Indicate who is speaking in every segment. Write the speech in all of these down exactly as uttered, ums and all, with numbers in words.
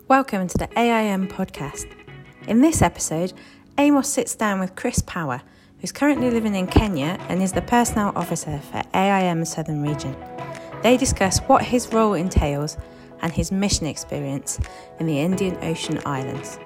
Speaker 1: Welcome to the A I M podcast. In this episode, Amos sits down with Chris Power, who's currently living in Kenya and is the personnel officer for A I M Southern Region. They discuss what his role entails and his mission experience in the Indian Ocean Islands.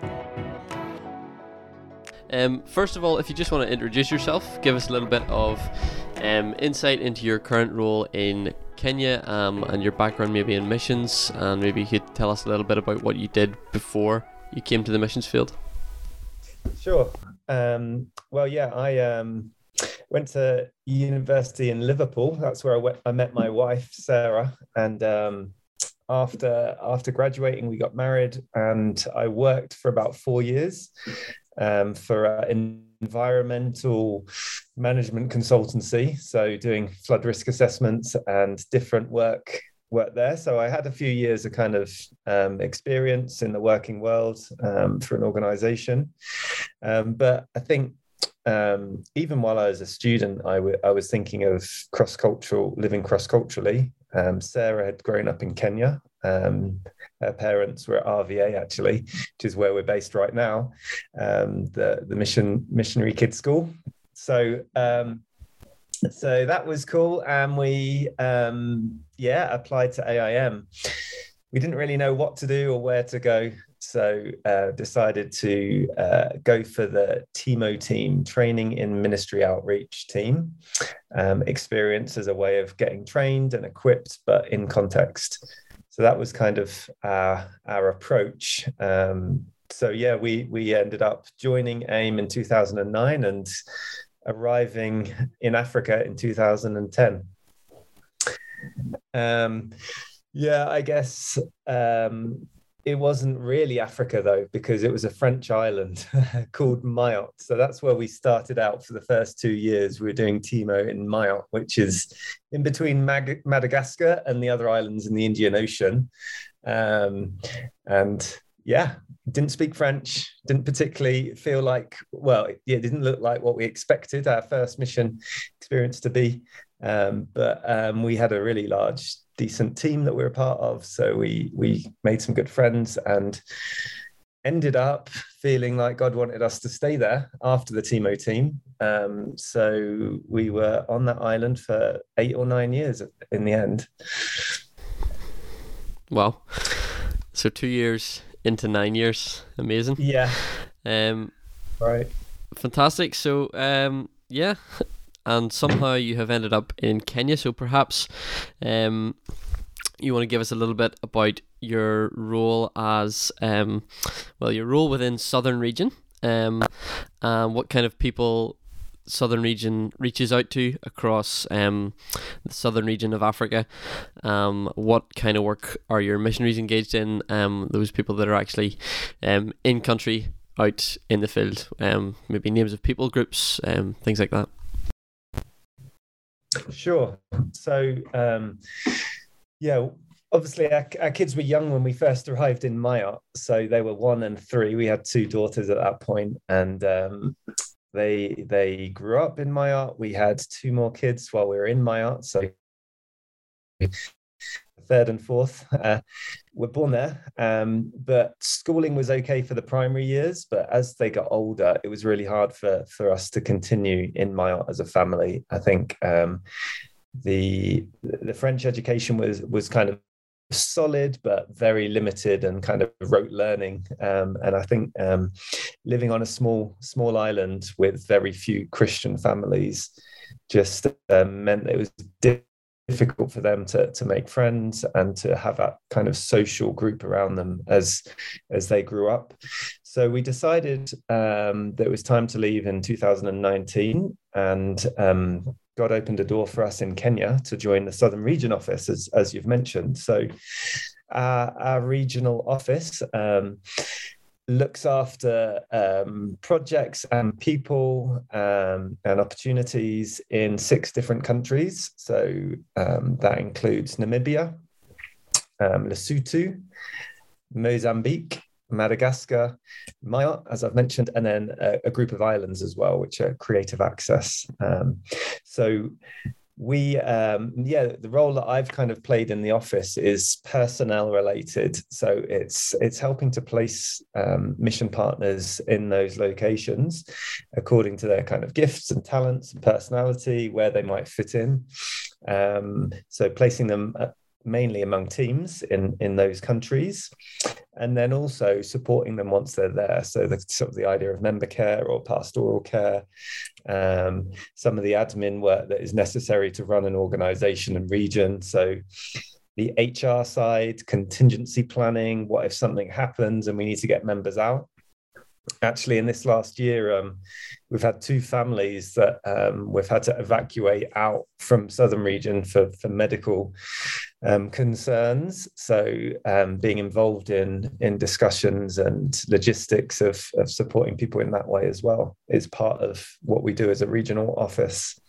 Speaker 2: Um, first of all, if you just want to introduce yourself, give us a little bit of um, insight into your current role in Kenya um, and your background maybe in missions, and maybe you could tell us a little bit about what you did before you came to the missions field.
Speaker 3: Sure. Um, well, yeah, I um, went to university in Liverpool. That's where I, went, I met my wife, Sarah, and um, after after graduating, we got married, and I worked for about four years um, for an environmental management consultancy, so doing flood risk assessments and different work work there. So I had a few years of kind of um, experience in the working world um, for an organization. Um, but I think um, even while I was a student, I, w- I was thinking of cross-cultural, living cross-culturally. Um, Sarah had grown up in Kenya. Um, her parents were at R V A, actually, which is where we're based right now, um, the, the mission missionary kids school. So um, so that was cool. And we, um, yeah, applied to A I M. We didn't really know what to do or where to go. So uh, decided to uh, go for the TIMO team, training in ministry outreach team, um, experience as a way of getting trained and equipped, but in context. So that was kind of our, our approach. Um, so yeah, we we ended up joining AIM in two thousand nine and arriving in Africa in two thousand ten. Um, yeah, I guess um, it wasn't really Africa though, because it was a French island called Mayotte. So that's where we started out for the first two years. We were doing TIMO in Mayotte, which is in between Mag- Madagascar and the other islands in the Indian Ocean. Um, and yeah, didn't speak French, didn't particularly feel like, well, it, it didn't look like what we expected our first mission experience to be. Um, but um, we had a really large, decent team that we were a part of. So we we made some good friends and ended up feeling like God wanted us to stay there after the TIMO team. Um, so we were on that island for eight or nine years in the end.
Speaker 2: Wow. So two years into nine years. Amazing.
Speaker 3: Yeah.
Speaker 2: Um,
Speaker 3: right.
Speaker 2: Fantastic. So, um, yeah. And somehow you have ended up in Kenya. So perhaps um, you want to give us a little bit about your role as, um, well, your role within Southern Region, um, and what kind of people Southern Region reaches out to across um, the Southern Region of Africa. Um, what kind of work are your missionaries engaged in? Um, those people that are actually um, in country, out in the field. Um, maybe names of people groups, um, things like that.
Speaker 3: Sure. So, um, yeah, obviously our, our kids were young when we first arrived in Mayotte. So they were one and three. We had two daughters at that point, and um, they they grew up in Mayotte. We had two more kids while we were in Mayotte. So third and fourth uh, were born there. Um, but schooling was okay for the primary years. But as they got older, it was really hard for, for us to continue in Mayotte as a family. I think um, the the French education was was kind of solid, but very limited and kind of rote learning. Um, and I think um, living on a small small island with very few Christian families just uh, meant that it was difficult difficult for them to to make friends and to have that kind of social group around them as as they grew up. So we decided um, that it was time to leave in two thousand nineteen, and um, God opened a door for us in Kenya to join the Southern Region office, as, as you've mentioned. So our, our regional office um, looks after um, projects and people um, and opportunities in six different countries. So um, that includes Namibia, um, Lesotho, Mozambique, Madagascar, Mayotte, as I've mentioned, and then a, a group of islands as well, which are creative access. Um, so we um yeah the role that I've kind of played in the office is personnel related, so it's it's helping to place um, mission partners in those locations according to their kind of gifts and talents and personality, where they might fit in, um so placing them mainly among teams in in those countries, and then also supporting them once they're there. So the sort of the idea of member care or pastoral care, um, some of the admin work that is necessary to run an organization and region. So the H R side, contingency planning, what if something happens and we need to get members out? Actually, in this last year, um, we've had two families that um, we've had to evacuate out from Southern Region for, for medical um, concerns. So um, being involved in, in discussions and logistics of, of supporting people in that way as well is part of what we do as a regional office.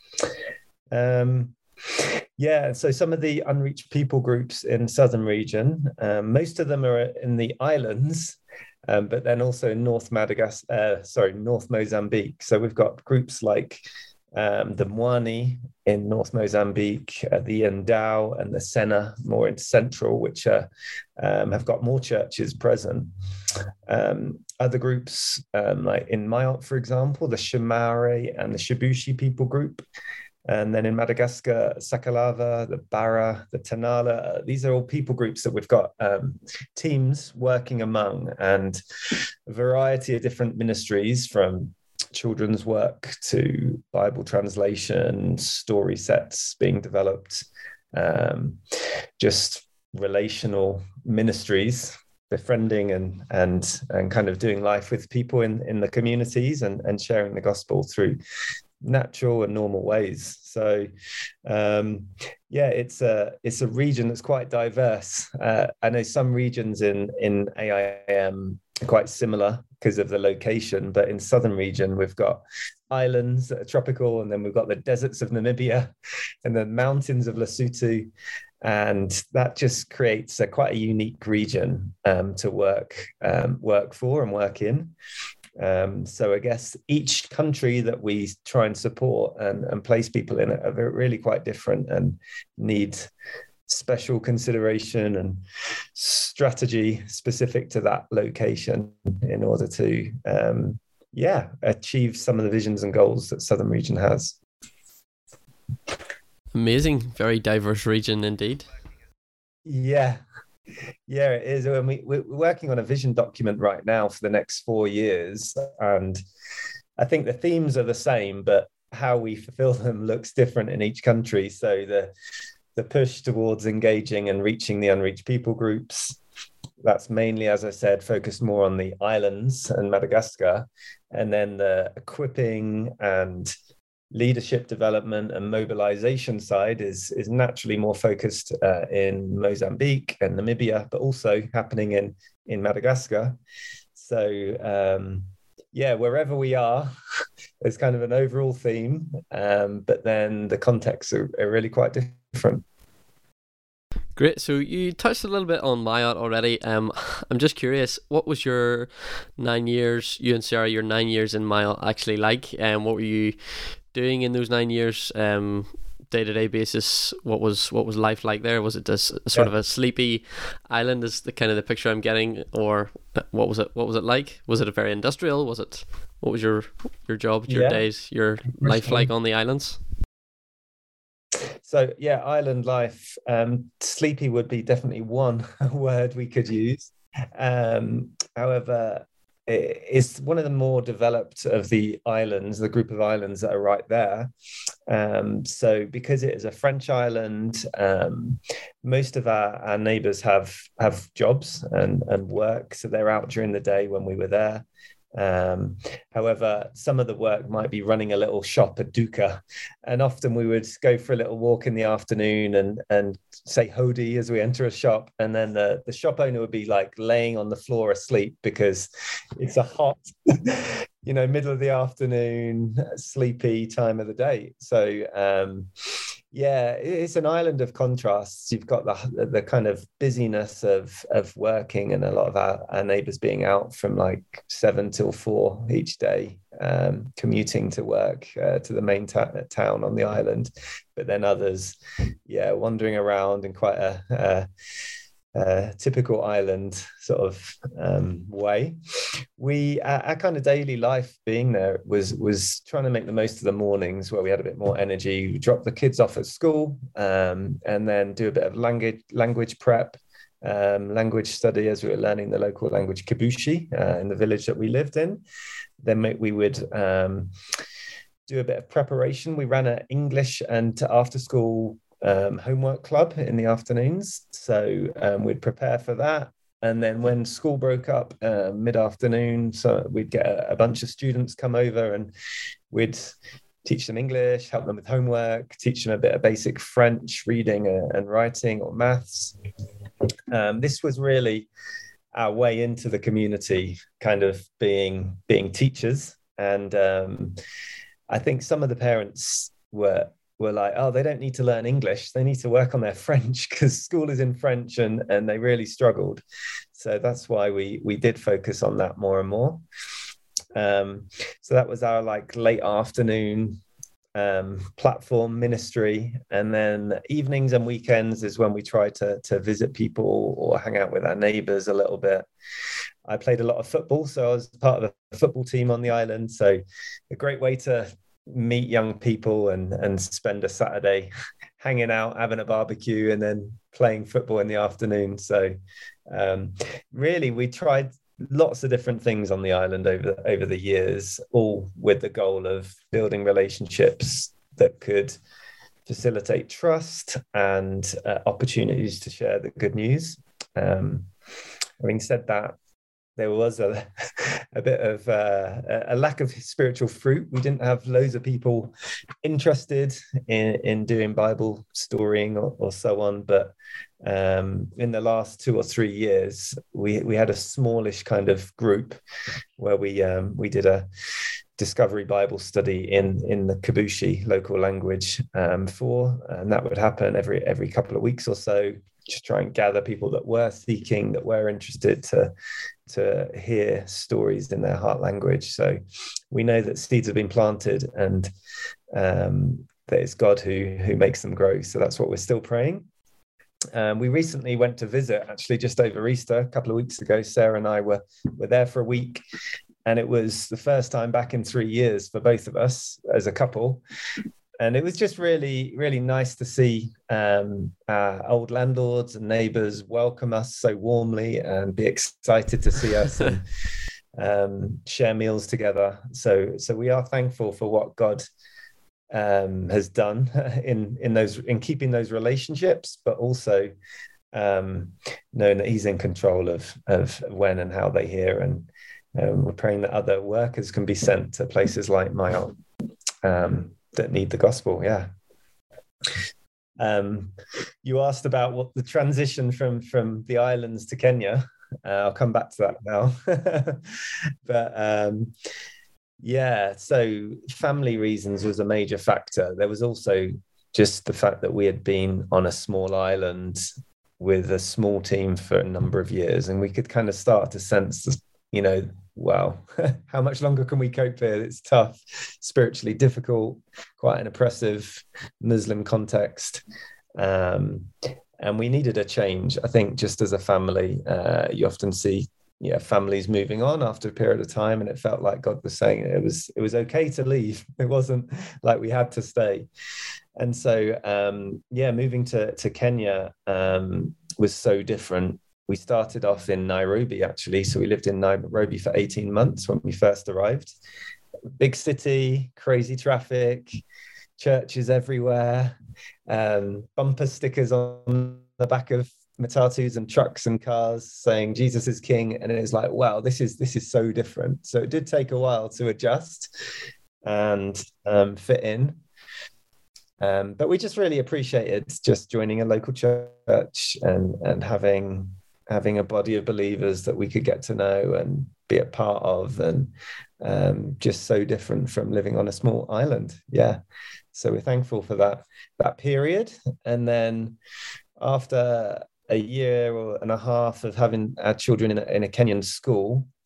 Speaker 3: Um, Yeah, so some of the unreached people groups in Southern Region, um, most of them are in the islands, um, but then also in North Madagascar, uh, sorry, North Mozambique. So we've got groups like um, the Mwani in North Mozambique, uh, the Ndau and the Sena more in Central, which uh, um, have got more churches present. Um, other groups um, like in Mayotte, for example, the Shimare and the Shibushi people group. And then in Madagascar, Sakalava, the Bara, the Tanala, these are all people groups that we've got um, teams working among, and a variety of different ministries, from children's work to Bible translation, story sets being developed, um, just relational ministries, befriending and and and kind of doing life with people in, in the communities, and, and sharing the gospel through natural and normal ways. So um yeah it's a it's a region that's quite diverse. uh, I know some regions in in A I M are quite similar because of the location, but in Southern Region we've got islands that are tropical, and then we've got the deserts of Namibia and the mountains of Lesotho, and that just creates a quite a unique region um, to work um, work for and work in. Um, so I guess each country that we try and support and, and place people in are really quite different and need special consideration and strategy specific to that location in order to, um, yeah, achieve some of the visions and goals that Southern Region has.
Speaker 2: Amazing, very diverse region indeed.
Speaker 3: Yeah. Yeah, it is. I mean, we're working on a vision document right now for the next four years. And I think the themes are the same, but how we fulfill them looks different in each country. So the, the push towards engaging and reaching the unreached people groups, that's mainly, as I said, focused more on the islands and Madagascar. And then the equipping and leadership development and mobilization side is is naturally more focused uh, in Mozambique and Namibia, but also happening in in Madagascar. So um, yeah, wherever we are, there's kind of an overall theme, um, but then the contexts are, are really quite different.
Speaker 2: Great. So you touched a little bit on Mayotte already. Um, I'm just curious, what was your nine years, you and Sarah, your nine years in Mayotte actually like? And um, what were you doing in those nine years, um, day-to-day basis? What was what was life like there? Was it just sort yeah. of a sleepy island is the kind of the picture I'm getting, or what was it what was it like? Was it a very industrial? Was it, what was your your job, your yeah. days, your life like on the islands?
Speaker 3: So yeah, island life, um, sleepy would be definitely one word we could use. Um, however, it's one of the more developed of the islands, the group of islands that are right there. Um, so because it is a French island, um, most of our, our neighbours have have jobs and, and work. So they're out during the day when we were there. Um, however, some of the work might be running a little shop at Duka, and often we would go for a little walk in the afternoon and and say Hodi as we enter a shop, and then the, the shop owner would be like laying on the floor asleep because it's a hot you know middle of the afternoon sleepy time of the day. So um yeah, it's an island of contrasts. You've got the the kind of busyness of of working, and a lot of our, our neighbours being out from like seven till four each day, um, commuting to work uh, to the main ta- town on the island, but then others, yeah, wandering around in quite a, a, a typical island sort of um, way. We our, our kind of daily life being there was was trying to make the most of the mornings where we had a bit more energy. We drop the kids off at school, um, and then do a bit of language language prep. Um, language study as we were learning the local language Kibushi uh, in the village that we lived in. Then we would um, do a bit of preparation. We ran an English and after school um, homework club in the afternoons. So um, we'd prepare for that. And then when school broke up uh, mid-afternoon, so we'd get a, a bunch of students come over and we'd teach them English, help them with homework, teach them a bit of basic French reading and writing or maths. Um, this was really our way into the community, kind of being being teachers. And um, I think some of the parents were were like, oh, they don't need to learn English. They need to work on their French because school is in French, and, and they really struggled. So that's why we we did focus on that more and more. Um, so that was our like late afternoon um platform ministry, and then evenings and weekends is when we try to to visit people or hang out with our neighbors a little bit. I played a lot of football, so I was part of a football team on the island, so a great way to meet young people and and spend a Saturday hanging out, having a barbecue, and then playing football in the afternoon. So um really we tried lots of different things on the island over over the years, all with the goal of building relationships that could facilitate trust and uh, opportunities to share the good news. Um, having said that, there was a, a bit of uh, a lack of spiritual fruit. We didn't have loads of people interested in, in doing Bible storying or, or so on. But um, in the last two or three years, we, we had a smallish kind of group where we um, we did a discovery Bible study in in the Kibushi local language um, for, and that would happen every every couple of weeks or so. Just try and gather people that were seeking, that were interested to to hear stories in their heart language. So we know that seeds have been planted, and um, that it's God who who makes them grow. So that's what we're still praying. Um, we recently went to visit, actually just over Easter, a couple of weeks ago. Sarah and I were were there for a week, and it was the first time back in three years for both of us as a couple. And it was just really, really nice to see um, our old landlords and neighbours welcome us so warmly and be excited to see us and um, share meals together. So, so we are thankful for what God um, has done in in those in keeping those relationships, but also um, knowing that He's in control of of when and how they hear. And um, we're praying that other workers can be sent to places like Mayotte. Um, that need the gospel. Yeah. Um, you asked about what the transition from from the islands to Kenya. Uh, I'll come back to that now. But um, yeah, so family reasons was a major factor. There was also just the fact that we had been on a small island with a small team for a number of years, and we could kind of start to sense, you know, wow, how much longer can we cope here? It's tough, spiritually difficult, quite an oppressive Muslim context. Um, and we needed a change. I think just as a family, uh, you often see yeah, families moving on after a period of time, and it felt like God was saying it was it was okay to leave. It wasn't like we had to stay. And so, um, yeah, moving to, to Kenya um, was so different. We started off in Nairobi, actually. So we lived in Nairobi for eighteen months when we first arrived. Big city, crazy traffic, churches everywhere, um, bumper stickers on the back of matatus and trucks and cars saying Jesus is King. And it was like, wow, this is this is so different. So it did take a while to adjust and um, fit in. Um, but we just really appreciated just joining a local church and and having having a body of believers that we could get to know and be a part of, and um, just so different from living on a small island. Yeah. So we're thankful for that, that period. And then after a year or and a half of having our children in a, in a Kenyan school,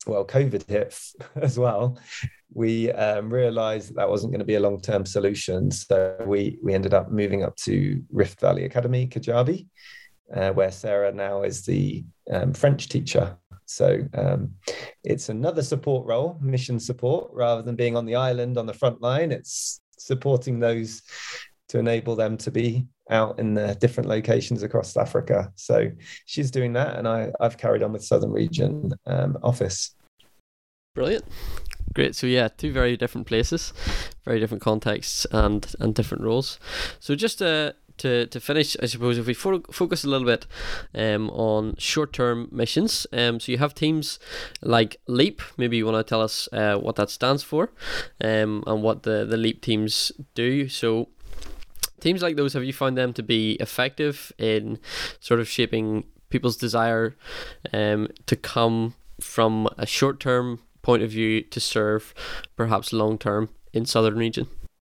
Speaker 3: well, COVID hit as well, we um, realized that, that wasn't going to be a long-term solution. So we we ended up moving up to Rift Valley Academy, Kajabi, uh, where Sarah now is the um, French teacher. So um, it's another support role, mission support, rather than being on the island on the front line. It's supporting those to enable them to be out in the different locations across Africa. So she's doing that, and I, I've carried on with Southern Region um, office.
Speaker 2: Brilliant. Great. So yeah, two very different places, very different contexts and, and different roles. So just to, to, to finish, I suppose, if we fo- focus a little bit um, on short-term missions. Um, so you have teams like LEAP. Maybe you want to tell us uh, what that stands for um, and what the, the LEAP teams do. So teams like those, have you found them to be effective in sort of shaping people's desire um, to come from a short-term point of view to serve perhaps long-term in Southern Region?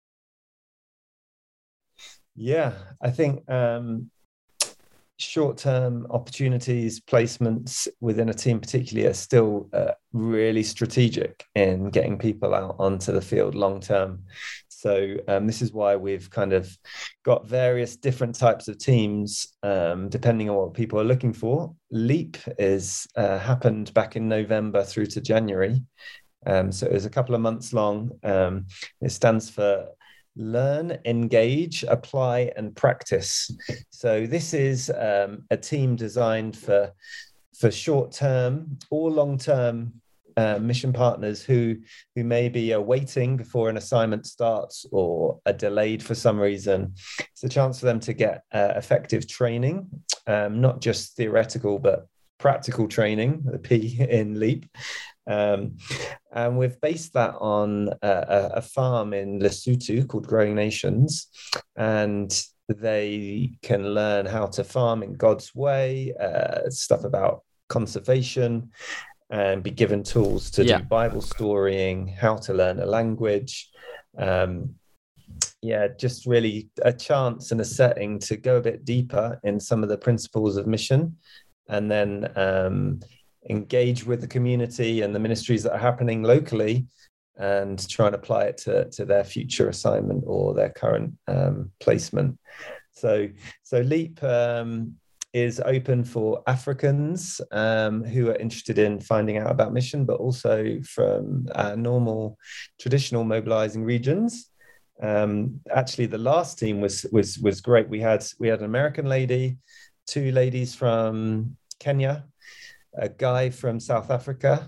Speaker 3: Yeah, I think um, short-term opportunities, placements within a team particularly, are still uh, really strategic in getting people out onto the field long-term. So um, this is why we've kind of got various different types of teams um, depending on what people are looking for. LEAP is uh, happened back in November through to January. Um, so it was a couple of months long. Um, it stands for Learn, Engage, Apply and Practice. So this is um, a team designed for, for short-term or long-term Uh, mission partners who who maybe are waiting before an assignment starts or are delayed for some reason. It's a chance for them to get uh, effective training, um, not just theoretical, but practical training, the P in LEAP. Um, and we've based that on a, a farm in Lesotho called Growing Nations. And they can learn how to farm in God's way, uh, stuff about conservation, and be given tools to yeah. do Bible storying, how to learn a language. Um, yeah, just really a chance and a setting to go a bit deeper in some of the principles of mission, and then um, engage with the community and the ministries that are happening locally, and try and apply it to, to their future assignment or their current um, placement. So, so LEAP um, is open for Africans um, who are interested in finding out about mission, but also from uh, normal, traditional mobilizing regions. Um, actually, the last team was was was great. We had we had an American lady, two ladies from Kenya, a guy from South Africa,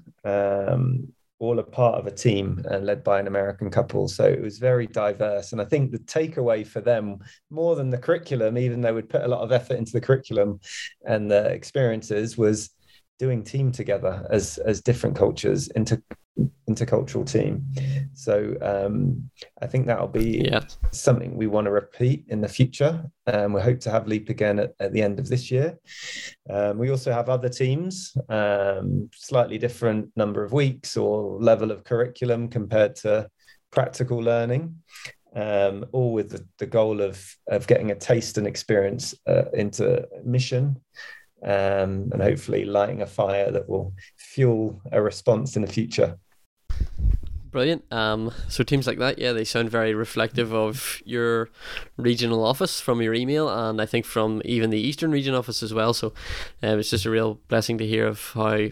Speaker 3: um, all a part of a team and led by an American couple. So it was very diverse. And I think the takeaway for them, more than the curriculum, even though we'd put a lot of effort into the curriculum and the experiences, was doing team together as, as different cultures, inter, intercultural team. So um, I think that'll be yeah. something we want to repeat in the future. Um, we hope to have LEAP again at, at the end of this year. Um, we also have other teams, um, slightly different number of weeks or level of curriculum compared to practical learning, um, all with the, the goal of, of getting a taste and experience uh, into mission. Um, and hopefully lighting a fire that will fuel a response in the future.
Speaker 2: Brilliant. Um, so teams like that, yeah, they sound very reflective of your regional office from your email, and I think from even the Eastern Region office as well. So um, it's just a real blessing to hear of how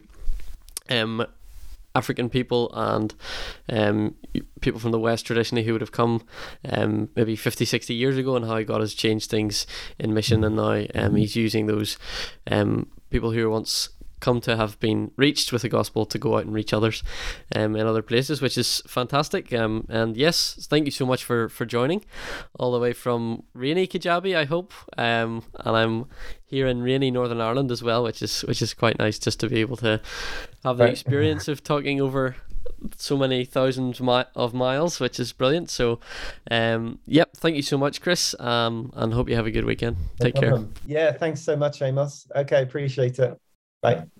Speaker 2: um, African people and um, people from the West traditionally who would have come um, maybe fifty, sixty years ago, and how God has changed things in mission, and now um, he's using those um, people who were once come to have been reached with the gospel to go out and reach others um, in other places, which is fantastic. Um, and yes, thank you so much for, for joining all the way from rainy Kajabi, I hope. Um, and I'm here in rainy Northern Ireland as well, which is which is quite nice just to be able to have the experience of talking over so many thousands mi- of miles, which is brilliant. So um, yep, thank you so much, Chris, um, and hope you have a good weekend. Take care.
Speaker 3: Yeah, thanks so much, Amos. Okay, appreciate it. Bye.